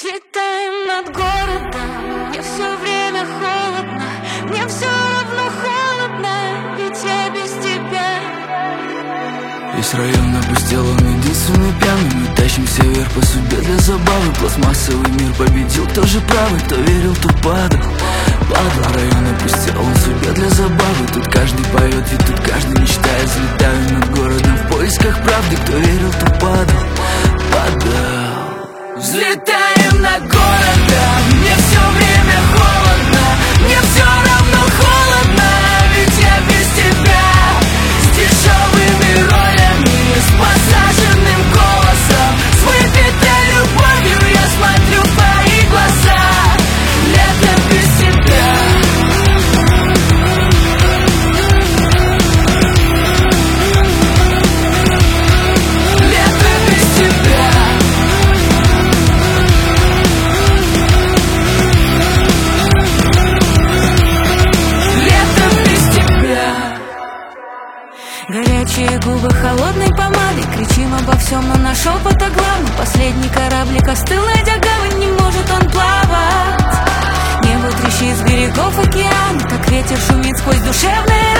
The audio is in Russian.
Взлетаем над городом, мне все время холодно, мне все равно холодно, ведь я без тебя. Весь район опустел, он единственный пьяный. Мы тащимся вверх по судьбе для забавы. Пластмассовый мир победил, кто же правый, кто верил, тот падал. Падал, район опустел, он судьбе для забавы. Тут каждый поет, и тут каждый мечтает. Взлетаю над городом в поисках правды. Кто верил, тот падал, падал. Взлетаем над городом, мне все время холодно, мне все равно холодно, ведь я без тебя. С дешевыми ролями, с посаженным голосом, с выпитой любовью я смотрю в твои глаза. Лето без тебя. Лето без тебя. Горячие губы холодной помадой, кричим обо всем, но наш шепот о главном. Последний кораблик остыл, найдя гавань, не может он плавать. Небо трещит с берегов океана, как ветер шумит сквозь душевные